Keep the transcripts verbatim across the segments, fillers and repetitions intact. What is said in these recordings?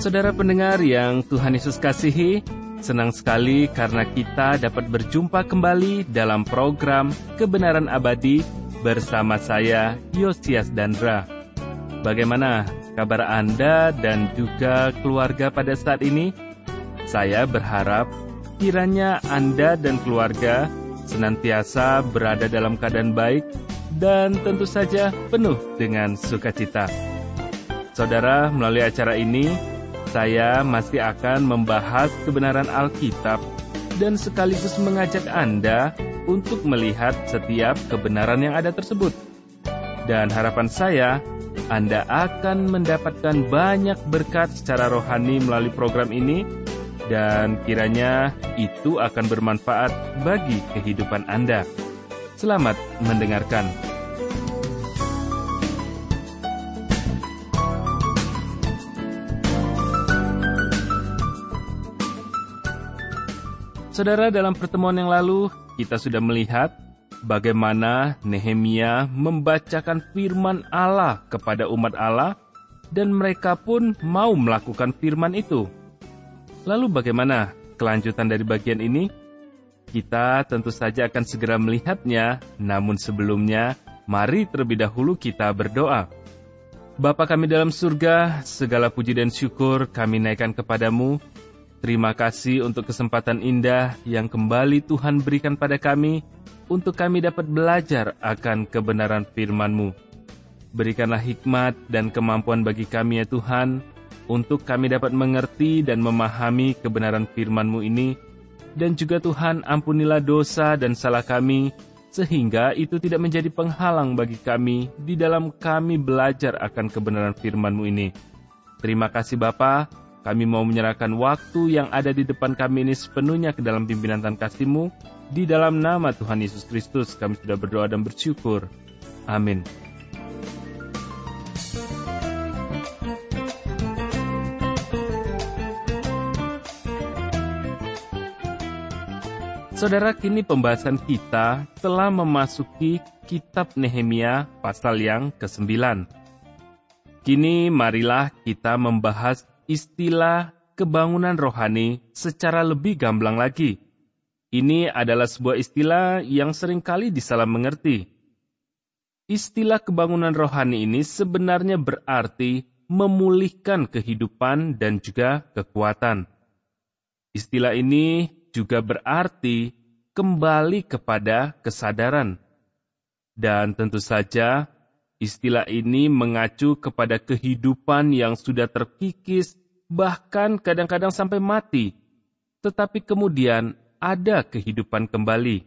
Saudara pendengar yang Tuhan Yesus kasihi, senang sekali karena kita dapat berjumpa kembali dalam program Kebenaran Abadi bersama saya, Yosias Dandra. Bagaimana kabar Anda dan juga keluarga pada saat ini? Saya berharap kiranya Anda dan keluarga senantiasa berada dalam keadaan baik dan tentu saja penuh dengan sukacita. Saudara, melalui acara ini, saya masih akan membahas kebenaran Alkitab dan sekaligus mengajak Anda untuk melihat setiap kebenaran yang ada tersebut. Dan harapan saya, Anda akan mendapatkan banyak berkat secara rohani melalui program ini, dan kiranya itu akan bermanfaat bagi kehidupan Anda. Selamat mendengarkan. Saudara, dalam pertemuan yang lalu, kita sudah melihat bagaimana Nehemia membacakan firman Allah kepada umat Allah, dan mereka pun mau melakukan firman itu. Lalu bagaimana kelanjutan dari bagian ini? Kita tentu saja akan segera melihatnya, namun sebelumnya, mari terlebih dahulu kita berdoa. Bapa kami dalam surga, segala puji dan syukur kami naikkan kepadamu. Terima kasih untuk kesempatan indah yang kembali Tuhan berikan pada kami, untuk kami dapat belajar akan kebenaran firman-Mu. Berikanlah hikmat dan kemampuan bagi kami ya Tuhan, untuk kami dapat mengerti dan memahami kebenaran firman-Mu ini, dan juga Tuhan ampunilah dosa dan salah kami, sehingga itu tidak menjadi penghalang bagi kami di dalam kami belajar akan kebenaran firman-Mu ini. Terima kasih Bapa. Kami mau menyerahkan waktu yang ada di depan kami ini sepenuhnya ke dalam pimpinan dan kasih-Mu. Di dalam nama Tuhan Yesus Kristus kami sudah berdoa dan bersyukur. Amin. Saudara, kini pembahasan kita telah memasuki kitab Nehemia pasal yang kesembilan. Kini marilah kita membahas istilah kebangunan rohani secara lebih gamblang lagi. Ini adalah sebuah istilah yang seringkali disalah mengerti. Istilah kebangunan rohani ini sebenarnya berarti memulihkan kehidupan dan juga kekuatan. Istilah ini juga berarti kembali kepada kesadaran. Dan tentu saja, istilah ini mengacu kepada kehidupan yang sudah terkikis, bahkan kadang-kadang sampai mati, tetapi kemudian ada kehidupan kembali.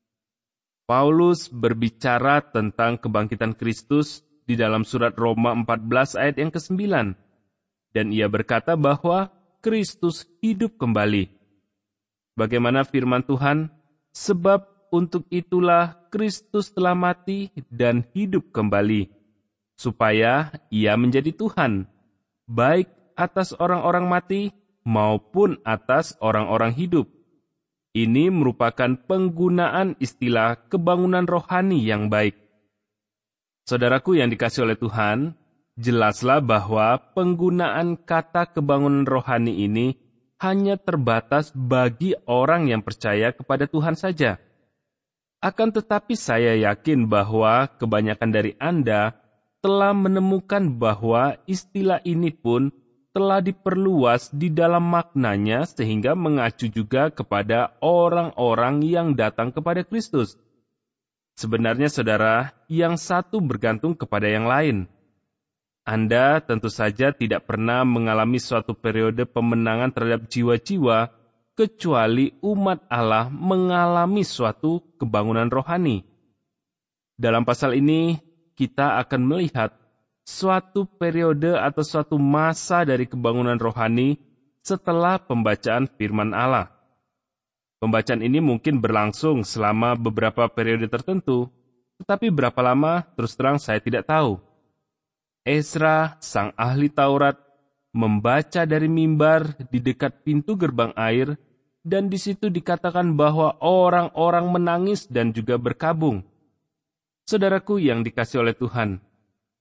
Paulus berbicara tentang kebangkitan Kristus di dalam surat Roma empat belas ayat yang kesembilan, dan ia berkata bahwa Kristus hidup kembali. Bagaimana firman Tuhan? Sebab untuk itulah Kristus telah mati dan hidup kembali, supaya ia menjadi Tuhan, baik atas orang-orang mati maupun atas orang-orang hidup. Ini merupakan penggunaan istilah kebangunan rohani yang baik. Saudaraku yang dikasihi oleh Tuhan, jelaslah bahwa penggunaan kata kebangunan rohani ini hanya terbatas bagi orang yang percaya kepada Tuhan saja. Akan tetapi saya yakin bahwa kebanyakan dari Anda telah menemukan bahwa istilah ini pun telah diperluas di dalam maknanya sehingga mengacu juga kepada orang-orang yang datang kepada Kristus. Sebenarnya saudara, yang satu bergantung kepada yang lain. Anda tentu saja tidak pernah mengalami suatu periode pemenangan terhadap jiwa-jiwa kecuali umat Allah mengalami suatu kebangunan rohani. Dalam pasal ini, kita akan melihat suatu periode atau suatu masa dari kebangunan rohani setelah pembacaan firman Allah. Pembacaan ini mungkin berlangsung selama beberapa periode tertentu, tetapi berapa lama terus terang saya tidak tahu. Ezra, sang ahli Taurat, membaca dari mimbar di dekat pintu gerbang air, dan di situ dikatakan bahwa orang-orang menangis dan juga berkabung. Saudaraku yang dikasihi oleh Tuhan,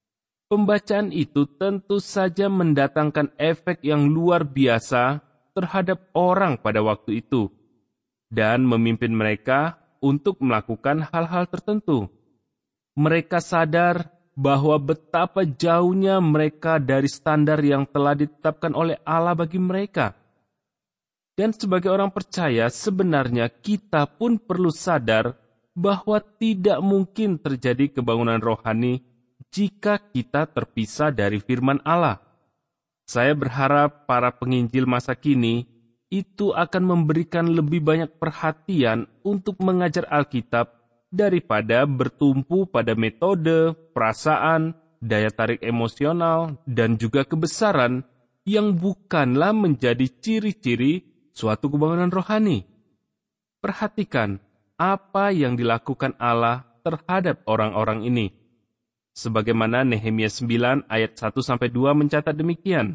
Pembacaan itu tentu saja mendatangkan efek yang luar biasa terhadap orang pada waktu itu dan memimpin mereka untuk melakukan hal-hal tertentu. Mereka sadar bahwa betapa jauhnya mereka dari standar yang telah ditetapkan oleh Allah bagi mereka. Dan sebagai orang percaya, sebenarnya kita pun perlu sadar bahwa tidak mungkin terjadi kebangunan rohani jika kita terpisah dari firman Allah. Saya berharap para penginjil masa kini itu akan memberikan lebih banyak perhatian untuk mengajar Alkitab daripada bertumpu pada metode, perasaan, daya tarik emosional, dan juga kebesaran yang bukanlah menjadi ciri-ciri suatu kebangunan rohani. Perhatikan apa yang dilakukan Allah terhadap orang-orang ini. Sebagaimana Nehemia sembilan ayat satu sampai dua mencatat demikian.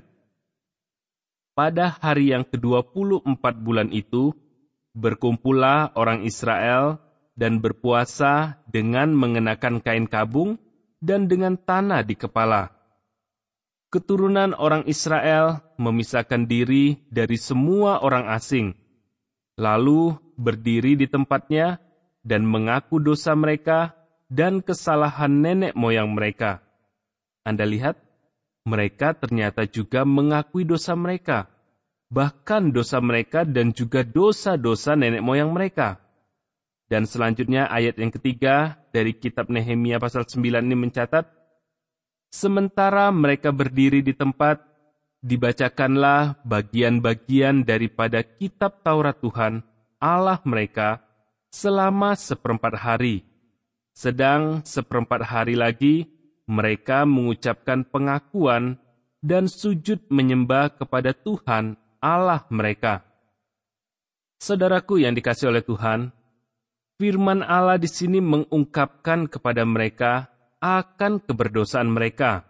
Pada hari yang kedua puluh empat bulan itu, berkumpullah orang Israel dan berpuasa dengan mengenakan kain kabung dan dengan tanah di kepala. Keturunan orang Israel memisahkan diri dari semua orang asing, lalu berdiri di tempatnya dan mengaku dosa mereka dan kesalahan nenek moyang mereka. Anda lihat, mereka ternyata juga mengakui dosa mereka, bahkan dosa mereka dan juga dosa-dosa nenek moyang mereka. Dan selanjutnya ayat yang ketiga dari kitab Nehemia pasal sembilan ini mencatat, sementara mereka berdiri di tempat, dibacakanlah bagian-bagian daripada kitab Taurat Tuhan, Allah mereka, selama seperempat hari. Sedang seperempat hari lagi, mereka mengucapkan pengakuan dan sujud menyembah kepada Tuhan, Allah mereka. Saudaraku yang dikasihi oleh Tuhan, firman Allah di sini mengungkapkan kepada mereka akan keberdosaan mereka.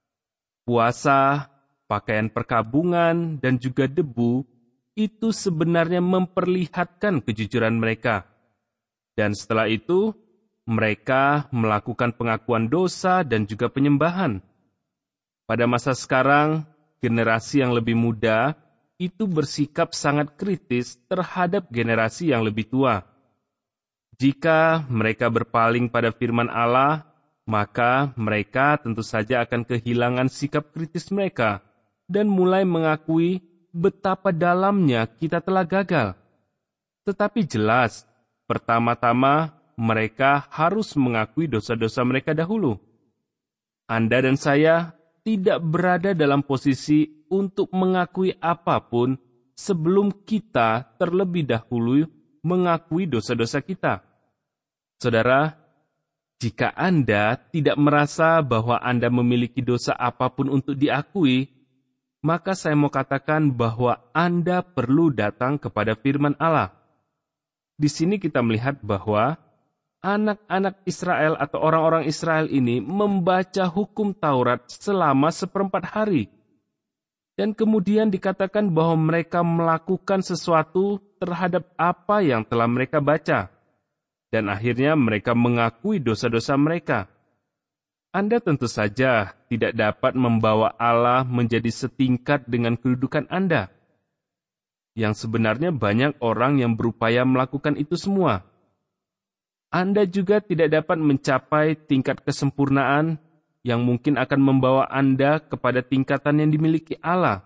Puasa, pakaian perkabungan, dan juga debu, itu sebenarnya memperlihatkan kejujuran mereka. Dan setelah itu, mereka melakukan pengakuan dosa dan juga penyembahan. Pada masa sekarang, generasi yang lebih muda itu bersikap sangat kritis terhadap generasi yang lebih tua. Jika mereka berpaling pada firman Allah, maka mereka tentu saja akan kehilangan sikap kritis mereka dan mulai mengakui betapa dalamnya kita telah gagal. Tetapi jelas, pertama-tama mereka harus mengakui dosa-dosa mereka dahulu. Anda dan saya tidak berada dalam posisi untuk mengakui apapun sebelum kita terlebih dahulu mengakui dosa-dosa kita. Saudara, jika Anda tidak merasa bahwa Anda memiliki dosa apapun untuk diakui, maka saya mau katakan bahwa Anda perlu datang kepada firman Allah. Di sini kita melihat bahwa anak-anak Israel atau orang-orang Israel ini membaca hukum Taurat selama seperempat hari. Dan kemudian dikatakan bahwa mereka melakukan sesuatu terhadap apa yang telah mereka baca. Dan akhirnya mereka mengakui dosa-dosa mereka. Anda tentu saja tidak dapat membawa Allah menjadi setingkat dengan kedudukan Anda. Yang sebenarnya banyak orang yang berupaya melakukan itu semua. Anda juga tidak dapat mencapai tingkat kesempurnaan yang mungkin akan membawa Anda kepada tingkatan yang dimiliki Allah.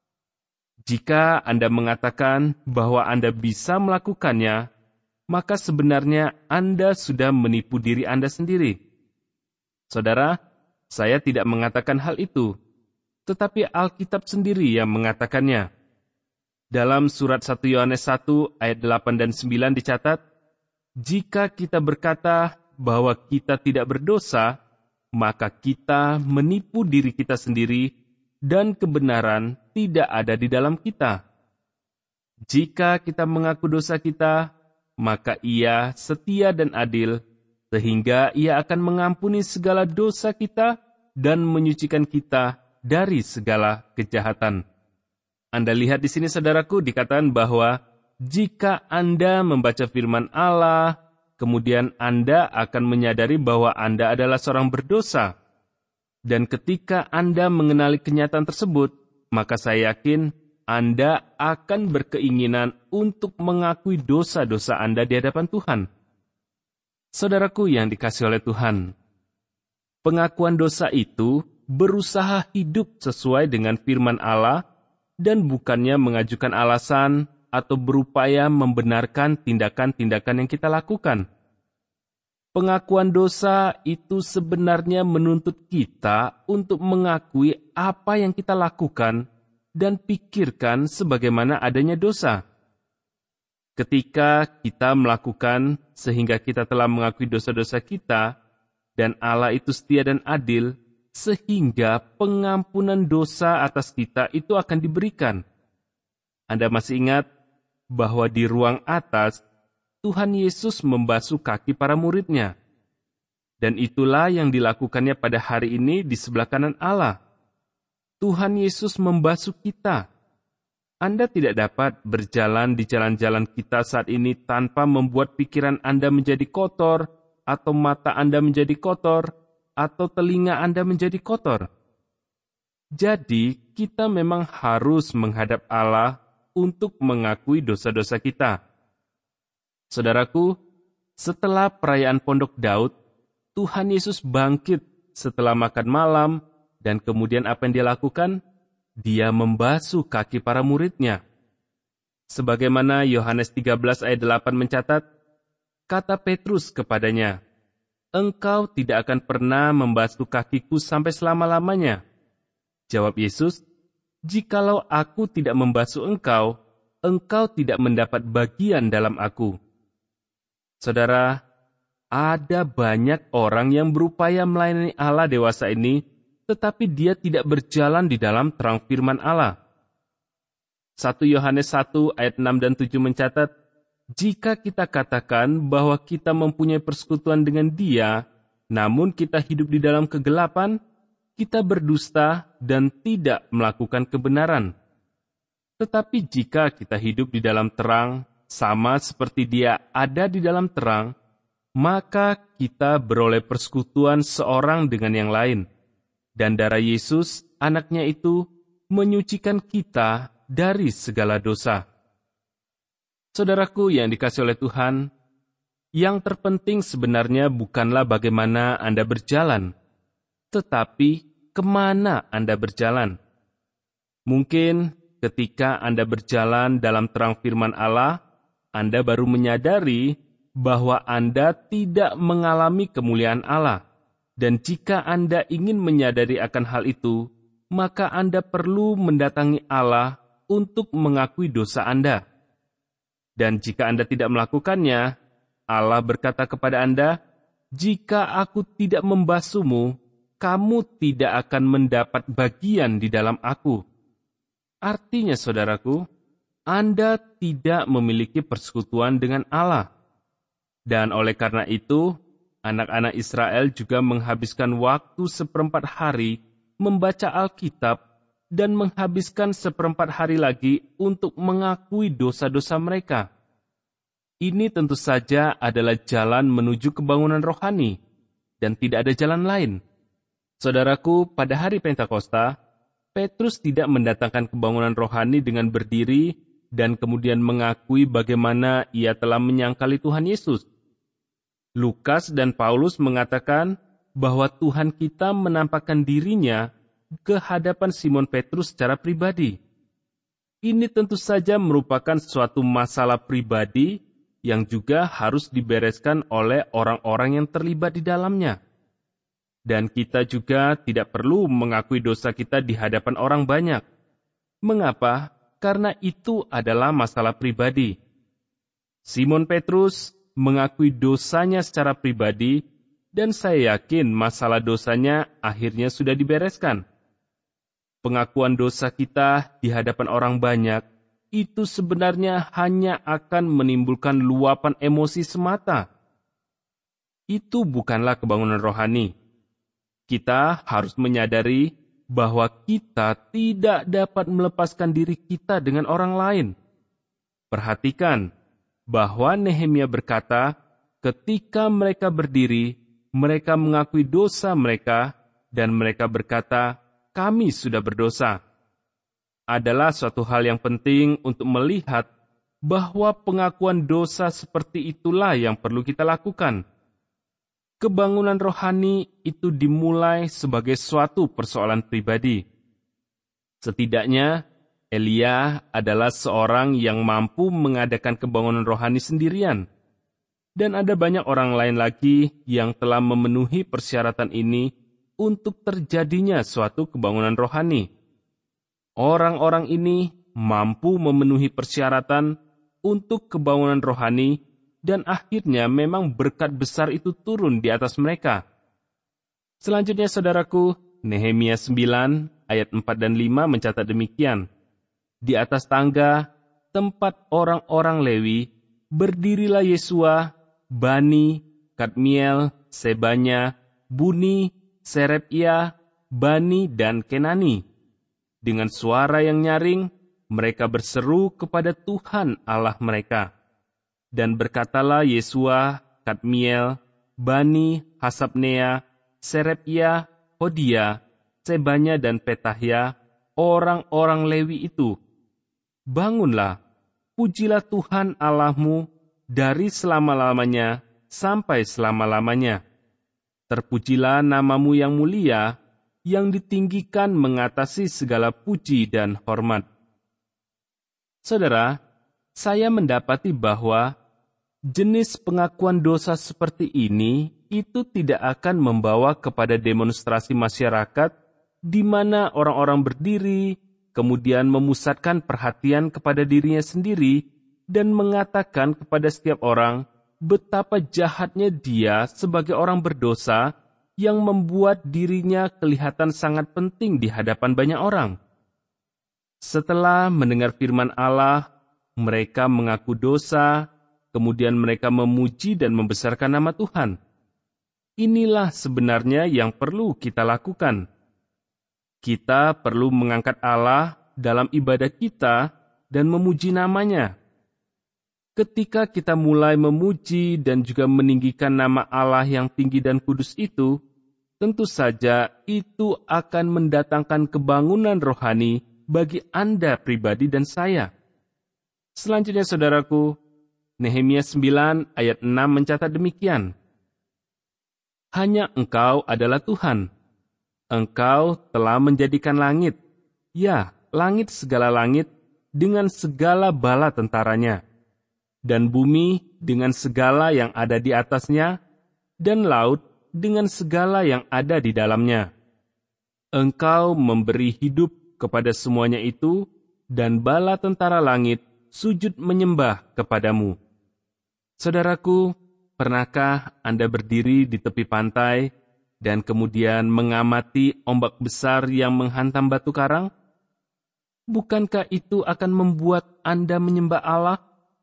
Jika Anda mengatakan bahwa Anda bisa melakukannya, maka sebenarnya Anda sudah menipu diri Anda sendiri. Saudara, saya tidak mengatakan hal itu, tetapi Alkitab sendiri yang mengatakannya. Dalam surat satu Yohanes satu ayat delapan dan sembilan dicatat, jika kita berkata bahwa kita tidak berdosa, maka kita menipu diri kita sendiri dan kebenaran tidak ada di dalam kita. Jika kita mengaku dosa kita, maka Ia setia dan adil, sehingga Ia akan mengampuni segala dosa kita dan menyucikan kita dari segala kejahatan. Anda lihat di sini, saudaraku, dikatakan bahwa jika Anda membaca firman Allah, kemudian Anda akan menyadari bahwa Anda adalah seorang berdosa. Dan ketika Anda mengenali kenyataan tersebut, maka saya yakin Anda akan berkeinginan untuk mengakui dosa-dosa Anda di hadapan Tuhan. Saudaraku yang dikasihi oleh Tuhan, pengakuan dosa itu berusaha hidup sesuai dengan firman Allah dan bukannya mengajukan alasan atau berupaya membenarkan tindakan-tindakan yang kita lakukan. Pengakuan dosa itu sebenarnya menuntut kita untuk mengakui apa yang kita lakukan dan pikirkan sebagaimana adanya dosa. Ketika kita melakukan sehingga kita telah mengakui dosa-dosa kita, dan Allah itu setia dan adil, sehingga pengampunan dosa atas kita itu akan diberikan. Anda masih ingat bahwa di ruang atas, Tuhan Yesus membasuh kaki para muridnya. Dan itulah yang dilakukannya pada hari ini di sebelah kanan Allah. Tuhan Yesus membasuh kita. Anda tidak dapat berjalan di jalan-jalan kita saat ini tanpa membuat pikiran Anda menjadi kotor, atau mata Anda menjadi kotor, atau telinga Anda menjadi kotor. Jadi, kita memang harus menghadap Allah untuk mengakui dosa-dosa kita. Saudaraku, setelah perayaan Pondok Daud, Tuhan Yesus bangkit setelah makan malam, dan kemudian apa yang dia lakukan? Dia membasuh kaki para muridnya. Sebagaimana Yohanes tiga belas ayat delapan mencatat, kata Petrus kepadanya, "Engkau tidak akan pernah membasuh kakiku sampai selama-lamanya." Jawab Yesus, "Jikalau aku tidak membasuh engkau, engkau tidak mendapat bagian dalam aku." Saudara, ada banyak orang yang berupaya melayani Allah dewasa ini, tetapi dia tidak berjalan di dalam terang firman Allah. satu Yohanes satu ayat enam dan tujuh mencatat, jika kita katakan bahwa kita mempunyai persekutuan dengan Dia, namun kita hidup di dalam kegelapan, kita berdusta dan tidak melakukan kebenaran. Tetapi jika kita hidup di dalam terang, sama seperti Dia ada di dalam terang, maka kita beroleh persekutuan seorang dengan yang lain. Dan darah Yesus, anaknya itu, menyucikan kita dari segala dosa. Saudaraku yang dikasihi oleh Tuhan, yang terpenting sebenarnya bukanlah bagaimana Anda berjalan, tetapi kemana Anda berjalan. Mungkin ketika Anda berjalan dalam terang firman Allah, Anda baru menyadari bahwa Anda tidak mengalami kemuliaan Allah. Dan jika Anda ingin menyadari akan hal itu, maka Anda perlu mendatangi Allah untuk mengakui dosa Anda. Dan jika Anda tidak melakukannya, Allah berkata kepada Anda, "Jika aku tidak membasuhmu, kamu tidak akan mendapat bagian di dalam aku." Artinya, saudaraku, Anda tidak memiliki persekutuan dengan Allah. Dan oleh karena itu, anak-anak Israel juga menghabiskan waktu seperempat hari membaca Alkitab dan menghabiskan seperempat hari lagi untuk mengakui dosa-dosa mereka. Ini tentu saja adalah jalan menuju kebangunan rohani, dan tidak ada jalan lain. Saudaraku, pada hari Pentakosta, Petrus tidak mendatangkan kebangunan rohani dengan berdiri dan kemudian mengakui bagaimana ia telah menyangkali Tuhan Yesus. Lukas dan Paulus mengatakan bahwa Tuhan kita menampakkan dirinya ke hadapan Simon Petrus secara pribadi. Ini tentu saja merupakan suatu masalah pribadi yang juga harus dibereskan oleh orang-orang yang terlibat di dalamnya. Dan kita juga tidak perlu mengakui dosa kita di hadapan orang banyak. Mengapa? Karena itu adalah masalah pribadi. Simon Petrus mengakui dosanya secara pribadi, dan saya yakin masalah dosanya akhirnya sudah dibereskan. Pengakuan dosa kita di hadapan orang banyak, itu sebenarnya hanya akan menimbulkan luapan emosi semata. Itu bukanlah kebangunan rohani. Kita harus menyadari bahwa kita tidak dapat melepaskan diri kita dengan orang lain. Perhatikan bahwa Nehemia berkata, ketika mereka berdiri, mereka mengakui dosa mereka, dan mereka berkata, "Kami sudah berdosa." Adalah suatu hal yang penting untuk melihat bahwa pengakuan dosa seperti itulah yang perlu kita lakukan. Kebangunan rohani itu dimulai sebagai suatu persoalan pribadi. Setidaknya, Elia adalah seorang yang mampu mengadakan kebangunan rohani sendirian. Dan ada banyak orang lain lagi yang telah memenuhi persyaratan ini untuk terjadinya suatu kebangunan rohani. Orang-orang ini mampu memenuhi persyaratan untuk kebangunan rohani dan akhirnya memang berkat besar itu turun di atas mereka. Selanjutnya saudaraku, Nehemia sembilan ayat empat dan lima mencatat demikian. Di atas tangga, tempat orang-orang Lewi, berdirilah Yesua, Bani, Kadmiel, Sebanya, Buni, Serebia, Bani, dan Kenani. Dengan suara yang nyaring, mereka berseru kepada Tuhan Allah mereka. Dan berkatalah Yesua, Kadmiel, Bani, Hasabnea, Serebia, Hodia, Sebanya, dan Petahya, orang-orang Lewi itu. Bangunlah, pujilah Tuhan Allahmu, dari selama-lamanya sampai selama-lamanya. Terpujilah namamu yang mulia, yang ditinggikan mengatasi segala puji dan hormat. Saudara, saya mendapati bahwa jenis pengakuan dosa seperti ini itu tidak akan membawa kepada demonstrasi masyarakat di mana orang-orang berdiri, kemudian memusatkan perhatian kepada dirinya sendiri, dan mengatakan kepada setiap orang betapa jahatnya dia sebagai orang berdosa yang membuat dirinya kelihatan sangat penting di hadapan banyak orang. Setelah mendengar firman Allah, mereka mengaku dosa, kemudian mereka memuji dan membesarkan nama Tuhan. Inilah sebenarnya yang perlu kita lakukan. Kita perlu mengangkat Allah dalam ibadah kita dan memuji namanya. Ketika kita mulai memuji dan juga meninggikan nama Allah yang tinggi dan kudus itu, tentu saja itu akan mendatangkan kebangunan rohani bagi Anda pribadi dan saya. Selanjutnya saudaraku, Nehemia sembilan ayat enam mencatat demikian. Hanya Engkau adalah Tuhan. Engkau telah menjadikan langit, ya langit segala langit dengan segala bala tentaranya, dan bumi dengan segala yang ada di atasnya, dan laut dengan segala yang ada di dalamnya. Engkau memberi hidup kepada semuanya itu, dan bala tentara langit sujud menyembah kepadamu. Saudaraku, pernahkah Anda berdiri di tepi pantai, dan kemudian mengamati ombak besar yang menghantam batu karang? Bukankah itu akan membuat Anda menyembah Allah?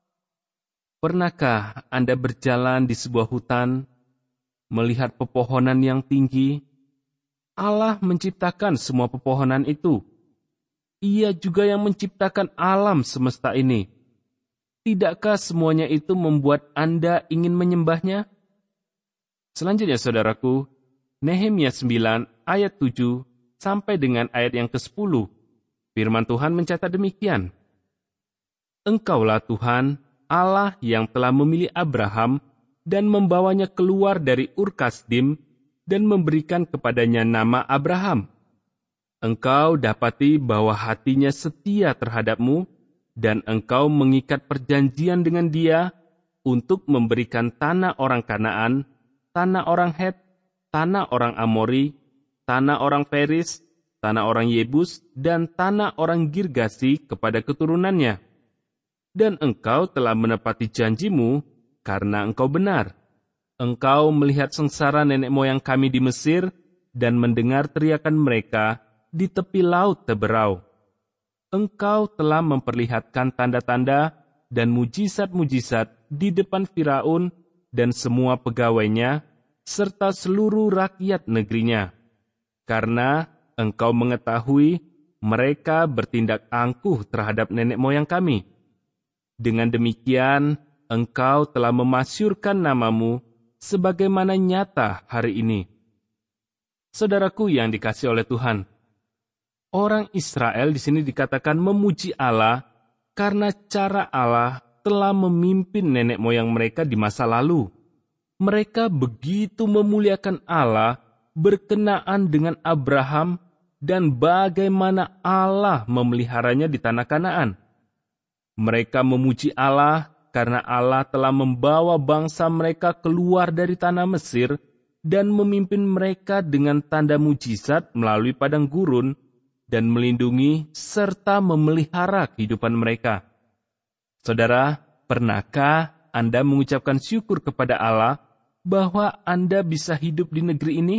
Pernahkah Anda berjalan di sebuah hutan, melihat pepohonan yang tinggi? Allah menciptakan semua pepohonan itu. Ia juga yang menciptakan alam semesta ini. Tidakkah semuanya itu membuat Anda ingin menyembahnya? Selanjutnya saudaraku, Nehemia sembilan ayat tujuh sampai dengan ayat yang kesepuluh. Firman Tuhan mencatat demikian. Engkaulah Tuhan, Allah yang telah memilih Abraham dan membawanya keluar dari Ur Kasdim dan memberikan kepadanya nama Abraham. Engkau dapati bahwa hatinya setia terhadapmu, dan engkau mengikat perjanjian dengan dia untuk memberikan tanah orang Kanaan, tanah orang Het, tanah orang Amori, tanah orang Feris, tanah orang Yebus, dan tanah orang Girgasi kepada keturunannya. Dan engkau telah menepati janjimu karena engkau benar. Engkau melihat sengsara nenek moyang kami di Mesir dan mendengar teriakan mereka di tepi laut Teberau. Engkau telah memperlihatkan tanda-tanda dan mujizat-mujizat di depan Firaun dan semua pegawainya, serta seluruh rakyat negerinya. Karena engkau mengetahui mereka bertindak angkuh terhadap nenek moyang kami. Dengan demikian, engkau telah memasyurkan namamu sebagaimana nyata hari ini. Saudaraku yang dikasihi oleh Tuhan, orang Israel di sini dikatakan memuji Allah karena cara Allah telah memimpin nenek moyang mereka di masa lalu. Mereka begitu memuliakan Allah berkenaan dengan Abraham dan bagaimana Allah memeliharanya di tanah Kanaan. Mereka memuji Allah karena Allah telah membawa bangsa mereka keluar dari tanah Mesir dan memimpin mereka dengan tanda mujizat melalui padang gurun dan melindungi serta memelihara kehidupan mereka. Saudara, pernahkah Anda mengucapkan syukur kepada Allah bahwa Anda bisa hidup di negeri ini?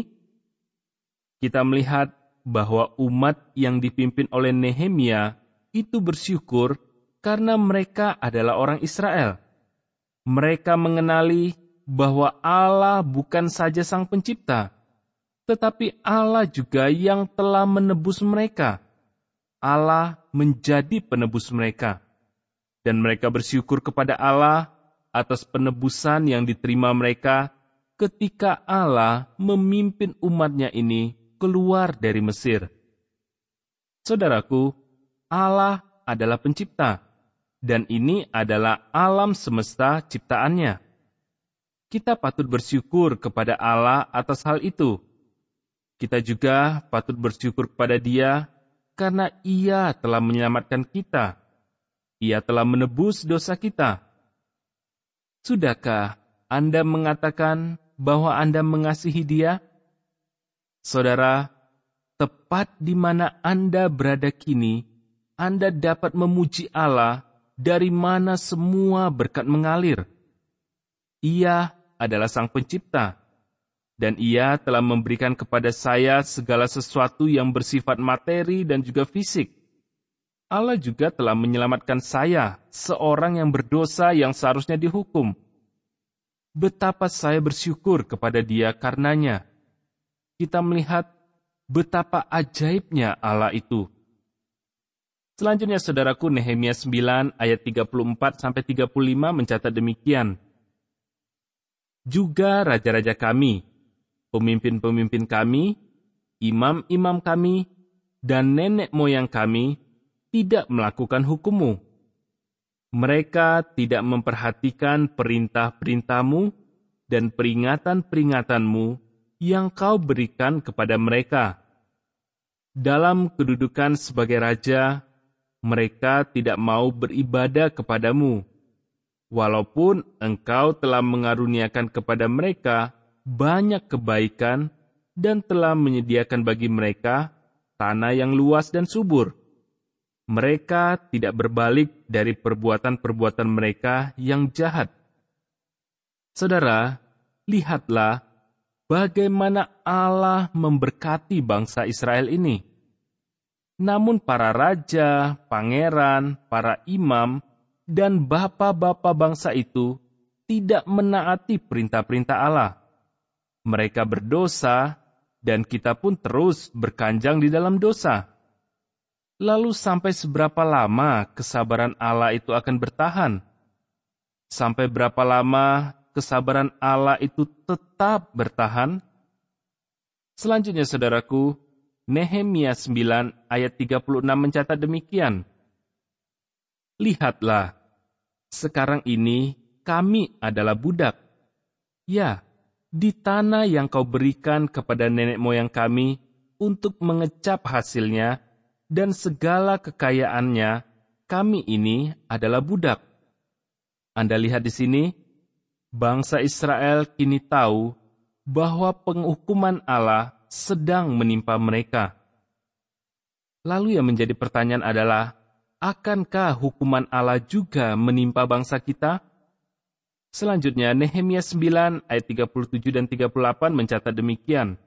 Kita melihat bahwa umat yang dipimpin oleh Nehemia itu bersyukur karena mereka adalah orang Israel. Mereka mengenali bahwa Allah bukan saja Sang Pencipta, tetapi Allah juga yang telah menebus mereka. Allah menjadi penebus mereka. Dan mereka bersyukur kepada Allah atas penebusan yang diterima mereka ketika Allah memimpin umatnya ini keluar dari Mesir. Saudaraku, Allah adalah pencipta, dan ini adalah alam semesta ciptaannya. Kita patut bersyukur kepada Allah atas hal itu. Kita juga patut bersyukur kepada Dia karena Ia telah menyelamatkan kita. Ia telah menebus dosa kita. Sudahkah Anda mengatakan bahwa Anda mengasihi Dia? Saudara, tepat di mana Anda berada kini, Anda dapat memuji Allah dari mana semua berkat mengalir. Ia adalah Sang Pencipta, dan Ia telah memberikan kepada saya segala sesuatu yang bersifat materi dan juga fisik. Allah juga telah menyelamatkan saya, seorang yang berdosa yang seharusnya dihukum. Betapa saya bersyukur kepada Dia karenanya. Kita melihat betapa ajaibnya Allah itu. Selanjutnya, saudaraku, Nehemia sembilan ayat tiga puluh empat sampai tiga puluh lima mencatat demikian. Juga raja-raja kami, pemimpin-pemimpin kami, imam-imam kami, dan nenek moyang kami tidak melakukan hukum-Mu. Mereka tidak memperhatikan perintah-perintah-Mu dan peringatan-peringatan-Mu yang Kau berikan kepada mereka. Dalam kedudukan sebagai raja, mereka tidak mau beribadah kepada-Mu, walaupun Engkau telah mengaruniakan kepada mereka banyak kebaikan dan telah menyediakan bagi mereka tanah yang luas dan subur. Mereka tidak berbalik dari perbuatan-perbuatan mereka yang jahat. Saudara, lihatlah bagaimana Allah memberkati bangsa Israel ini. Namun para raja, pangeran, para imam, dan bapa-bapa bangsa itu tidak menaati perintah-perintah Allah. Mereka berdosa, dan kita pun terus berkanjang di dalam dosa. Lalu sampai seberapa lama kesabaran Allah itu akan bertahan? Sampai berapa lama kesabaran Allah itu tetap bertahan? Selanjutnya, saudaraku, Nehemia sembilan ayat tiga puluh enam mencatat demikian. Lihatlah, sekarang ini kami adalah budak. Ya, di tanah yang Kau berikan kepada nenek moyang kami untuk mengecap hasilnya dan segala kekayaannya, kami ini adalah budak. Anda lihat di sini, bangsa Israel kini tahu bahwa penghukuman Allah sedang menimpa mereka. Lalu yang menjadi pertanyaan adalah, akankah hukuman Allah juga menimpa bangsa kita? Selanjutnya, Nehemia sembilan ayat tiga puluh tujuh dan tiga puluh delapan mencatat demikian.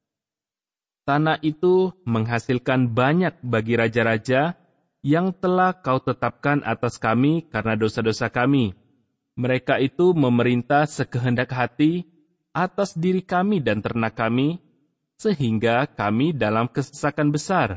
Tanah itu menghasilkan banyak bagi raja-raja yang telah Kau tetapkan atas kami karena dosa-dosa kami. Mereka itu memerintah sekehendak hati atas diri kami dan ternak kami, sehingga kami dalam kesesakan besar.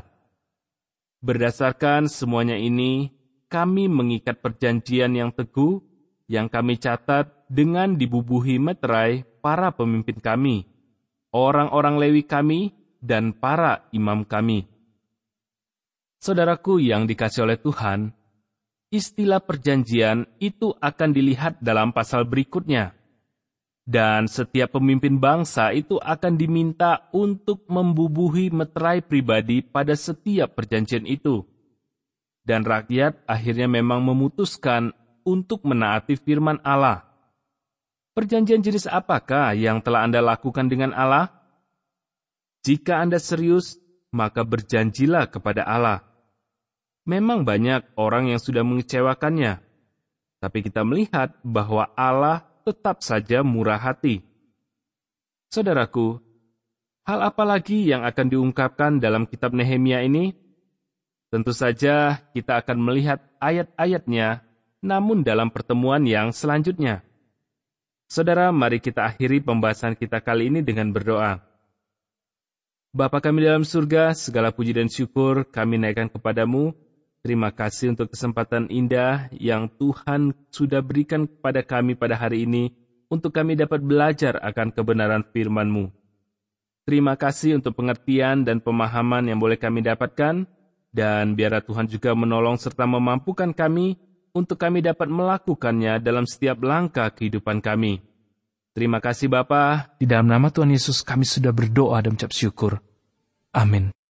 Berdasarkan semuanya ini, kami mengikat perjanjian yang teguh yang kami catat dengan dibubuhi meterai para pemimpin kami, orang-orang Lewi kami, dan para imam kami. Saudaraku yang dikasihi oleh Tuhan, istilah perjanjian itu akan dilihat dalam pasal berikutnya. Dan setiap pemimpin bangsa itu akan diminta untuk membubuhi meterai pribadi pada setiap perjanjian itu. Dan rakyat akhirnya memang memutuskan untuk menaati firman Allah. Perjanjian jenis apakah yang telah Anda lakukan dengan Allah? Jika Anda serius, maka berjanjilah kepada Allah. Memang banyak orang yang sudah mengecewakannya, tapi kita melihat bahwa Allah tetap saja murah hati. Saudaraku, hal apa lagi yang akan diungkapkan dalam kitab Nehemia ini? Tentu saja kita akan melihat ayat-ayatnya, namun dalam pertemuan yang selanjutnya. Saudara, mari kita akhiri pembahasan kita kali ini dengan berdoa. Bapa kami dalam surga, segala puji dan syukur kami naikkan kepadamu. Terima kasih untuk kesempatan indah yang Tuhan sudah berikan kepada kami pada hari ini untuk kami dapat belajar akan kebenaran firman-Mu. Terima kasih untuk pengertian dan pemahaman yang boleh kami dapatkan, dan biarlah Tuhan juga menolong serta memampukan kami untuk kami dapat melakukannya dalam setiap langkah kehidupan kami. Terima kasih Bapa. Di dalam nama Tuhan Yesus kami sudah berdoa dan mengucap syukur. Amin.